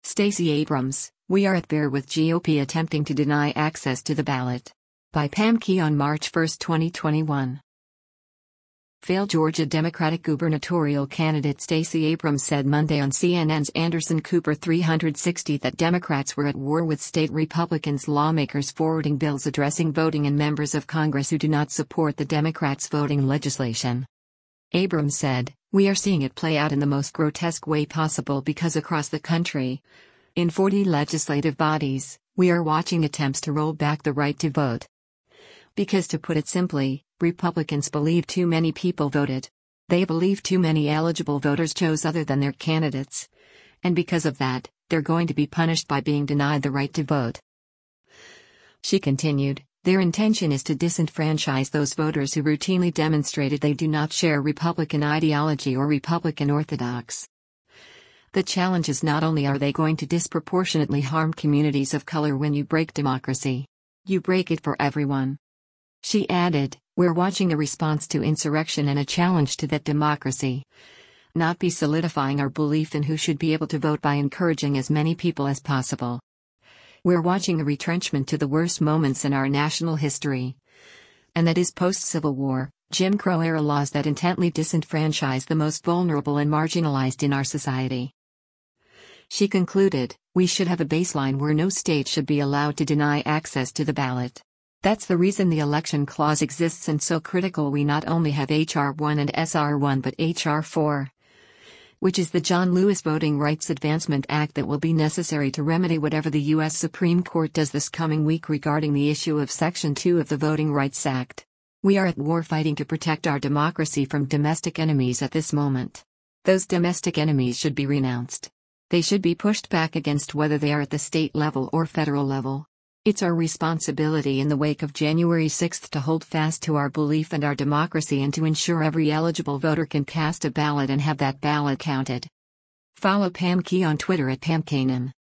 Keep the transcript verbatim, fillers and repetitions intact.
Stacey Abrams, we are at war with G O P attempting to deny access to the ballot. By Pam Key on March first, twenty twenty-one. Failed Georgia Democratic gubernatorial candidate Stacey Abrams said Monday on C N N's Anderson Cooper three sixty that Democrats were at war with state Republicans, lawmakers forwarding bills addressing voting and members of Congress who do not support the Democrats' voting legislation. Abrams said, "We are seeing it play out in the most grotesque way possible because across the country, in forty legislative bodies, we are watching attempts to roll back the right to vote. Because to put it simply, Republicans believe too many people voted. They believe too many eligible voters chose other than their candidates. And because of that, they're going to be punished by being denied the right to vote." She continued, "Their intention is to disenfranchise those voters who routinely demonstrated they do not share Republican ideology or Republican orthodox. The challenge is not only are they going to disproportionately harm communities of color when you break democracy, you break it for everyone." She added, "We're watching a response to insurrection and a challenge to that democracy, not be solidifying our belief in who should be able to vote by encouraging as many people as possible. We're watching a retrenchment to the worst moments in our national history. And that is post-Civil War, Jim Crow-era laws that intently disenfranchise the most vulnerable and marginalized in our society." She concluded, "We should have a baseline where no state should be allowed to deny access to the ballot. That's the reason the election clause exists and so critical we not only have H R one and S R one but H R four, which is the John Lewis Voting Rights Advancement Act that will be necessary to remedy whatever the U S Supreme Court does this coming week regarding the issue of Section two of the Voting Rights Act. We are at war fighting to protect our democracy from domestic enemies at this moment. Those domestic enemies should be renounced. They should be pushed back against whether they are at the state level or federal level. It's our responsibility in the wake of January sixth to hold fast to our belief and our democracy and to ensure every eligible voter can cast a ballot and have that ballot counted." Follow Pam Key on Twitter at Pam Kanan.